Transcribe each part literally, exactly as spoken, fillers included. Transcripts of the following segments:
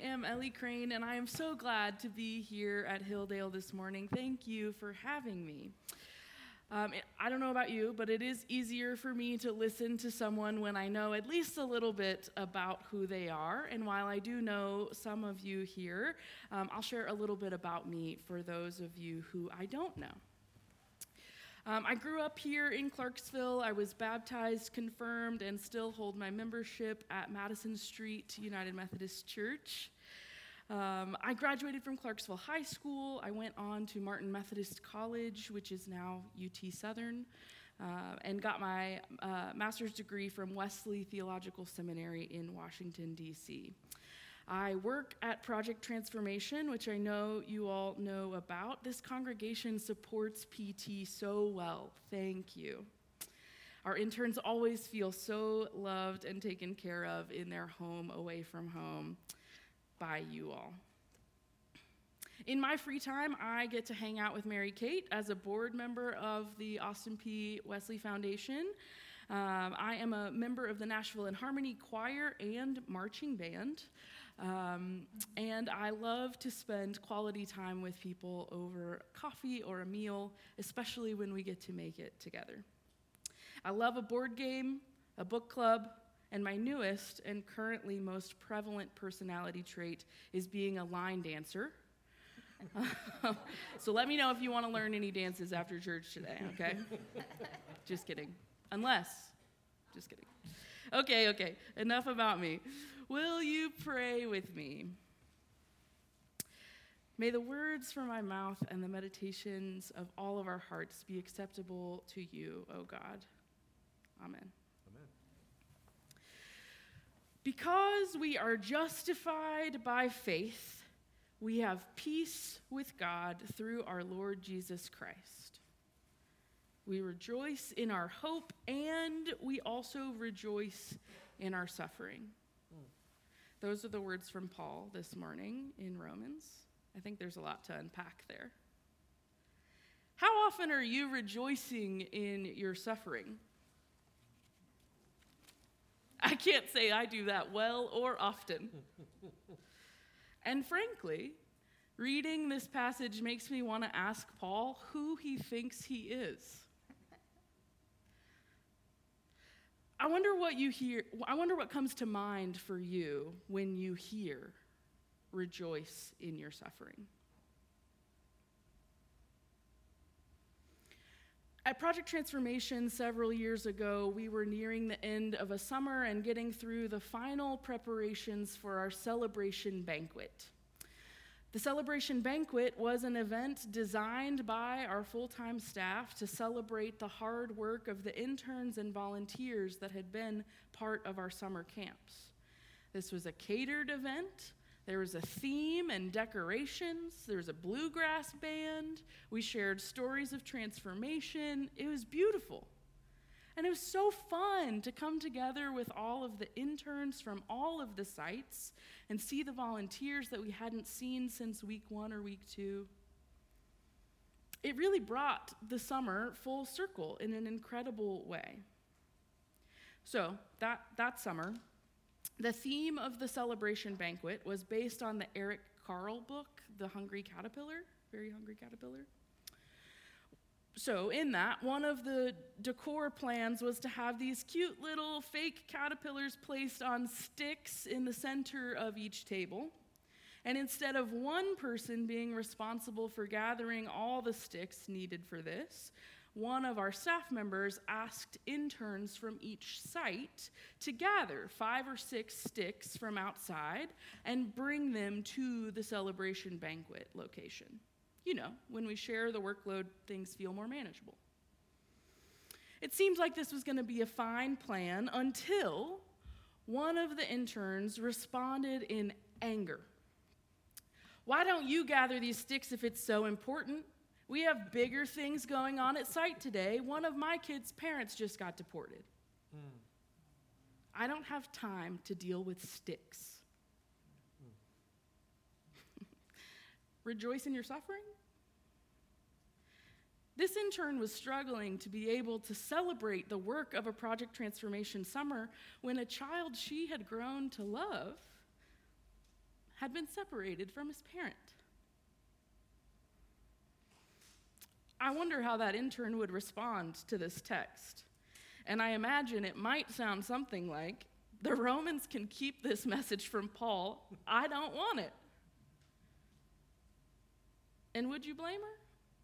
am Ellie Crane, and I am so glad to be here at Hilldale this morning. Thank you for having me. Um, I don't know about you, but it is easier for me to listen to someone when I know at least a little bit about who they are. And while I do know some of you here, um, I'll share a little bit about me for those of you who I don't know. Um, I grew up here in Clarksville. I was baptized, confirmed, and still hold my membership at Madison Street United Methodist Church. Um, I graduated from Clarksville High School. I went on to Martin Methodist College, which is now U T Southern, uh, and got my uh, master's degree from Wesley Theological Seminary in Washington, D C I work at Project Transformation, which I know you all know about. This congregation supports P T so well. Thank you. Our interns always feel so loved and taken care of in their home, away from home, by you all. In my free time, I get to hang out with Mary Kate as a board member of the Austin Peay Wesley Foundation. Um, I am a member of the Nashville in Harmony Choir and Marching Band. Um, and I love to spend quality time with people over coffee or a meal, especially when we get to make it together. I love a board game, a book club, and my newest and currently most prevalent personality trait is being a line dancer. So let me know if you want to learn any dances after church today, okay? Just kidding. Unless, just kidding. Okay, okay, enough about me. Will you pray with me? May the words from my mouth and the meditations of all of our hearts be acceptable to you, O God. Amen. Amen. Because we are justified by faith, we have peace with God through our Lord Jesus Christ. We rejoice in our hope, and we also rejoice in our suffering. Mm. Those are the words from Paul this morning in Romans. I think there's a lot to unpack there. How often are you rejoicing in your suffering? I can't say I do that well or often. And frankly, reading this passage makes me want to ask Paul who he thinks he is. I wonder what you hear, I wonder what comes to mind for you when you hear rejoice in your suffering. At Project Transformation several years ago, we were nearing the end of a summer and getting through the final preparations for our celebration banquet. The celebration banquet was an event designed by our full-time staff to celebrate the hard work of the interns and volunteers that had been part of our summer camps. This was a catered event. There was a theme and decorations. There was a bluegrass band. We shared stories of transformation. It was beautiful. And it was so fun to come together with all of the interns from all of the sites and see the volunteers that we hadn't seen since week one or week two. It really brought the summer full circle in an incredible way. So that, that summer, the theme of the celebration banquet was based on the Eric Carle book, The Hungry Caterpillar, Very Hungry Caterpillar. So in that, one of the decor plans was to have these cute little fake caterpillars placed on sticks in the center of each table. And instead of one person being responsible for gathering all the sticks needed for this, one of our staff members asked interns from each site to gather five or six sticks from outside and bring them to the celebration banquet location. You know, when we share the workload, things feel more manageable. It seemed like this was going to be a fine plan until one of the interns responded in anger. Why don't you gather these sticks if it's so important? We have bigger things going on at site today. One of my kids' parents just got deported. Mm. I don't have time to deal with sticks. Mm. Rejoice in your suffering? This intern was struggling to be able to celebrate the work of a Project Transformation summer when a child she had grown to love had been separated from his parent. I wonder how that intern would respond to this text. And I imagine it might sound something like, the Romans can keep this message from Paul. I don't want it. And would you blame her?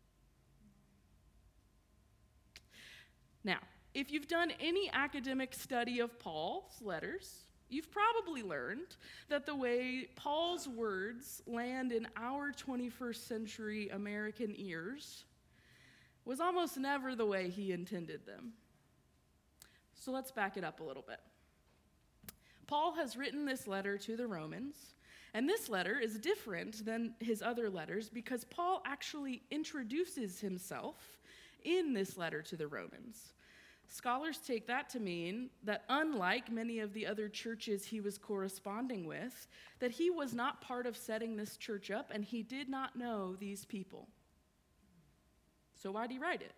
Now, if you've done any academic study of Paul's letters, you've probably learned that the way Paul's words land in our twenty-first century American ears was almost never the way he intended them. So let's back it up a little bit. Paul has written this letter to the Romans, and this letter is different than his other letters because Paul actually introduces himself in this letter to the Romans. Scholars take that to mean that unlike many of the other churches he was corresponding with, that he was not part of setting this church up and he did not know these people. So why'd he write it?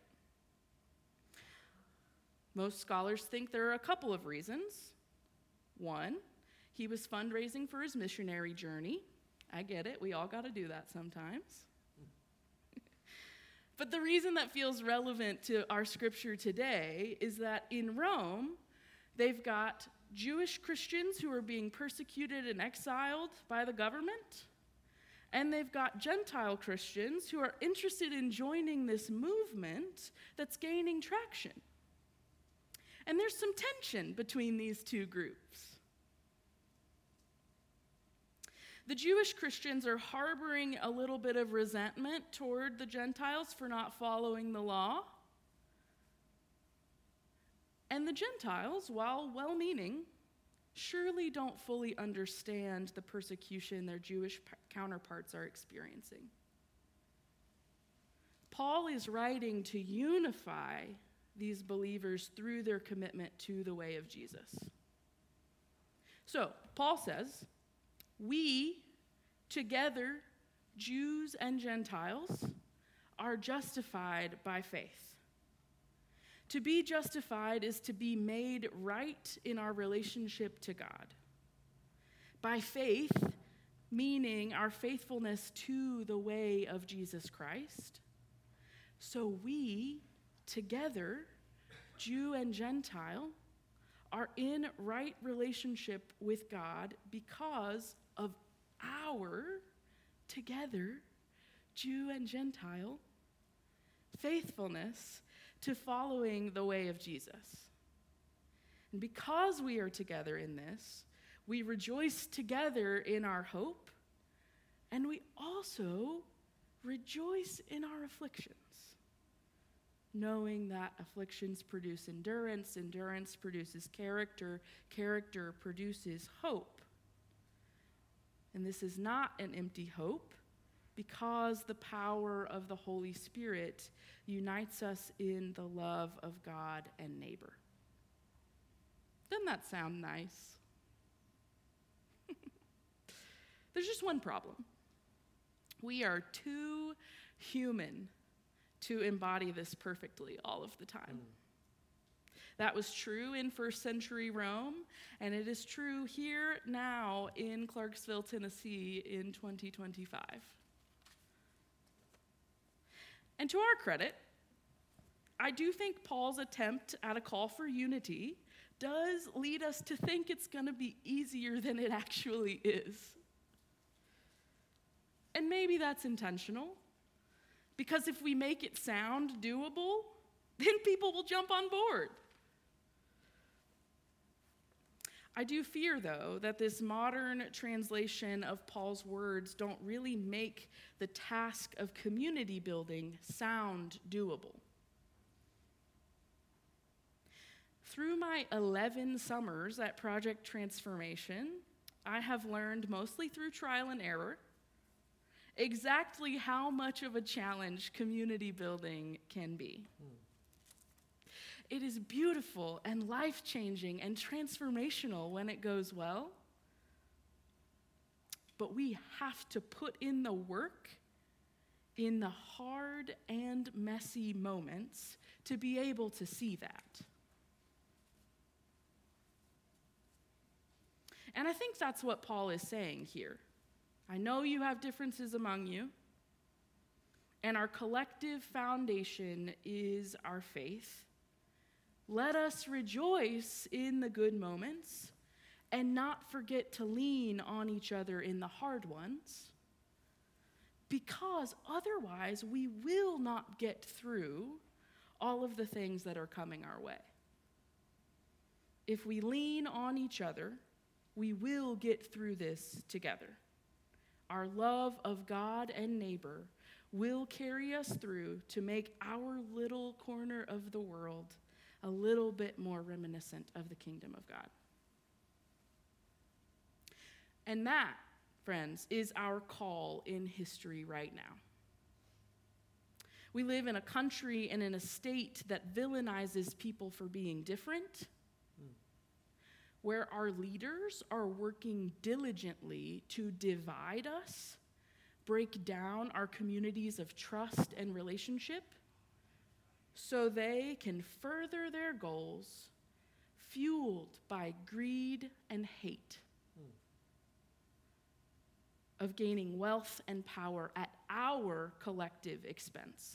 Most scholars think there are a couple of reasons. One, he was fundraising for his missionary journey. I get it, we all got to do that sometimes. But the reason that feels relevant to our scripture today is that in Rome, they've got Jewish Christians who are being persecuted and exiled by the government, and they've got Gentile Christians who are interested in joining this movement that's gaining traction. And there's some tension between these two groups. The Jewish Christians are harboring a little bit of resentment toward the Gentiles for not following the law. And the Gentiles, while well-meaning, surely don't fully understand the persecution their Jewish counterparts are experiencing. Paul is writing to unify these believers through their commitment to the way of Jesus. So, Paul says, we, together, Jews and Gentiles, are justified by faith. To be justified is to be made right in our relationship to God. By faith, meaning our faithfulness to the way of Jesus Christ. So we, together, Jew and Gentile, are in right relationship with God because of our, together, Jew and Gentile, faithfulness to following the way of Jesus. And because we are together in this, we rejoice together in our hope, and we also rejoice in our afflictions, knowing that afflictions produce endurance, endurance produces character, character produces hope. And this is not an empty hope, because the power of the Holy Spirit unites us in the love of God and neighbor. Doesn't that sound nice? There's just one problem. We are too human to embody this perfectly all of the time. Mm. That was true in first century Rome, and it is true here now in Clarksville, Tennessee in twenty twenty-five. And to our credit, I do think Paul's attempt at a call for unity does lead us to think it's going to be easier than it actually is. And maybe that's intentional, because if we make it sound doable, then people will jump on board. I do fear, though, that this modern translation of Paul's words don't really make the task of community building sound doable. Through my eleven summers at Project Transformation, I have learned, mostly through trial and error, exactly how much of a challenge community building can be. Hmm. It is beautiful and life-changing and transformational when it goes well, but we have to put in the work in the hard and messy moments to be able to see that. And I think that's what Paul is saying here. I know you have differences among you, and our collective foundation is our faith. Let us rejoice in the good moments and not forget to lean on each other in the hard ones, because otherwise we will not get through all of the things that are coming our way. If we lean on each other, we will get through this together. Our love of God and neighbor will carry us through to make our little corner of the world a little bit more reminiscent of the kingdom of God. And that, friends, is our call in history right now. We live in a country and in a state that villainizes people for being different, mm. where our leaders are working diligently to divide us, break down our communities of trust and relationship, so they can further their goals, fueled by greed and hate, mm. of gaining wealth and power at our collective expense.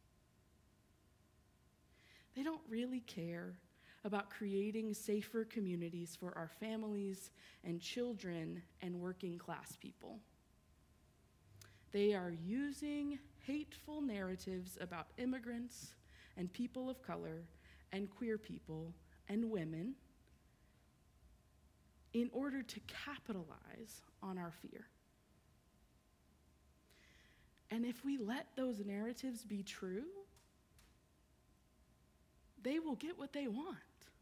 They don't really care about creating safer communities for our families and children and working class people. They are using hateful narratives about immigrants and people of color and queer people and women in order to capitalize on our fear. And if we let those narratives be true, they will get what they want.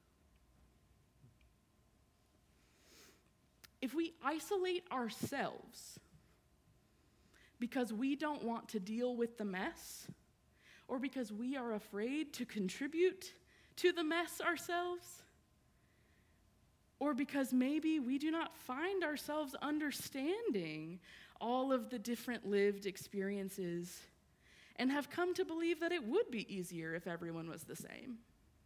If we isolate ourselves because we don't want to deal with the mess, or because we are afraid to contribute to the mess ourselves, or because maybe we do not find ourselves understanding all of the different lived experiences and have come to believe that it would be easier if everyone was the same.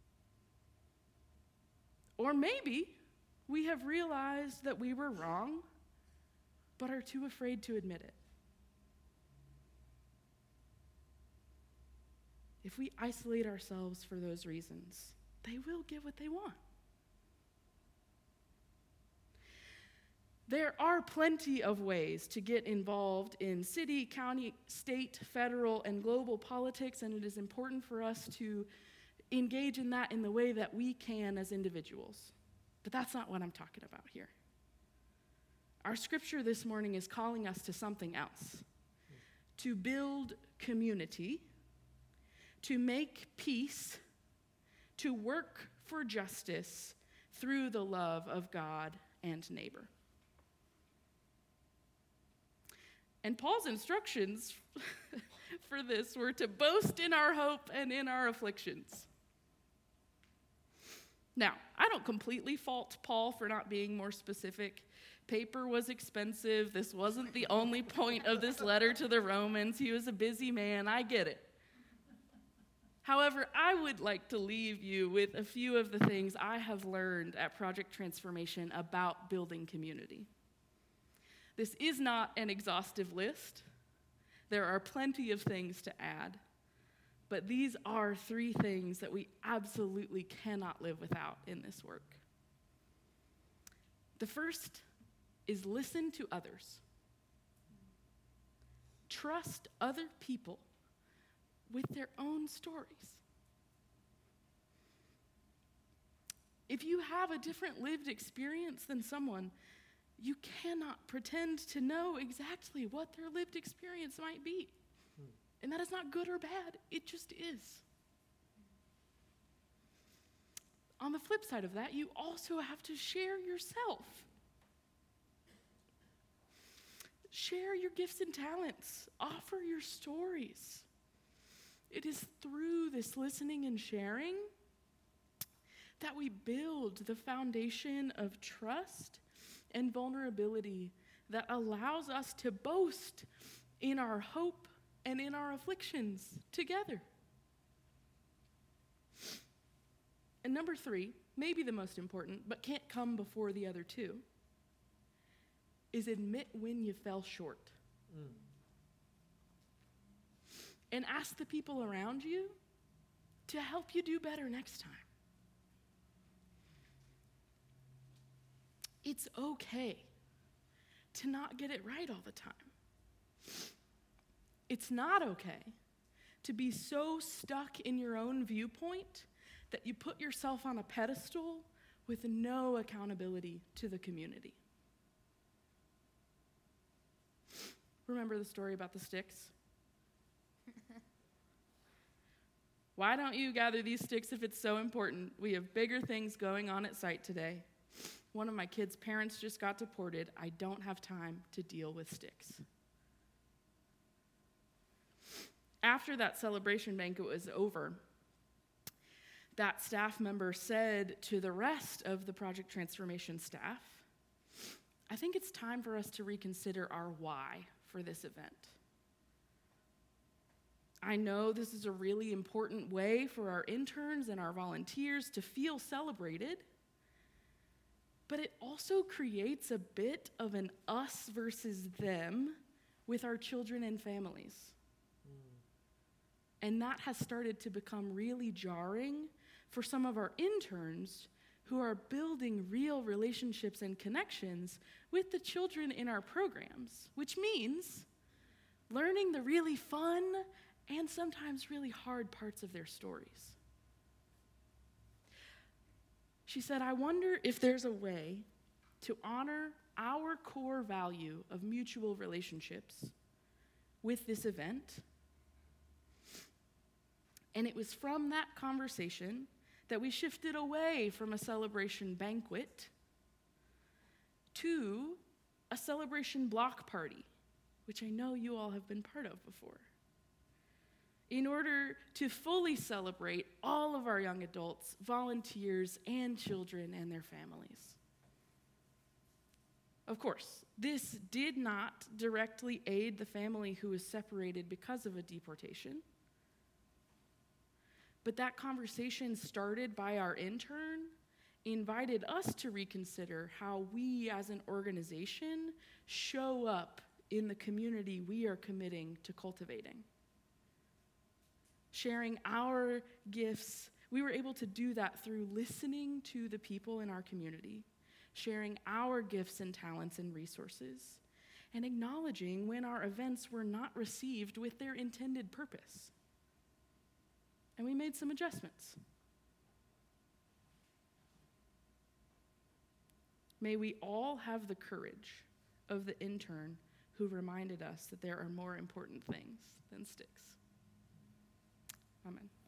Or maybe we have realized that we were wrong, but are too afraid to admit it. If we isolate ourselves for those reasons, they will get what they want. There are plenty of ways to get involved in city, county, state, federal, and global politics, and it is important for us to engage in that in the way that we can as individuals. But that's not what I'm talking about here. Our scripture this morning is calling us to something else, to build community, to make peace, to work for justice through the love of God and neighbor. And Paul's instructions for this were to boast in our hope and in our afflictions. Now, I don't completely fault Paul for not being more specific. Paper was expensive. This wasn't the only point of this letter to the Romans. He was a busy man. I get it. However, I would like to leave you with a few of the things I have learned at Project Transformation about building community. This is not an exhaustive list. There are plenty of things to add, but these are three things that we absolutely cannot live without in this work. The first is listen to others. Trust other people with their own stories. If you have a different lived experience than someone, you cannot pretend to know exactly what their lived experience might be. Hmm. And that is not good or bad, it just is. On the flip side of that, you also have to share yourself. Share your gifts and talents. Offer your stories. It is through this listening and sharing that we build the foundation of trust and vulnerability that allows us to boast in our hope and in our afflictions together. And number three, maybe the most important, but can't come before the other two, is admit when you fell short. Mm. And ask the people around you to help you do better next time. It's okay to not get it right all the time. It's not okay to be so stuck in your own viewpoint that you put yourself on a pedestal with no accountability to the community. Remember the story about the sticks? Why don't you gather these sticks if it's so important? We have bigger things going on at site today. One of my kids' parents just got deported. I don't have time to deal with sticks. After that celebration banquet was over, that staff member said to the rest of the Project Transformation staff, I think it's time for us to reconsider our why for this event. I know this is a really important way for our interns and our volunteers to feel celebrated, but it also creates a bit of an us versus them with our children and families. Mm. And that has started to become really jarring for some of our interns who are building real relationships and connections with the children in our programs, which means learning the really fun and sometimes really hard parts of their stories. She said, I wonder if there's a way to honor our core value of mutual relationships with this event. And it was from that conversation that we shifted away from a celebration banquet to a celebration block party, which I know you all have been part of before, in order to fully celebrate all of our young adults, volunteers, and children and their families. Of course, this did not directly aid the family who was separated because of a deportation, but that conversation started by our intern invited us to reconsider how we as an organization show up in the community we are committing to cultivating. Sharing our gifts, we were able to do that through listening to the people in our community, sharing our gifts and talents and resources, and acknowledging when our events were not received with their intended purpose. And we made some adjustments. May we all have the courage of the intern who reminded us that there are more important things than sticks. Amen.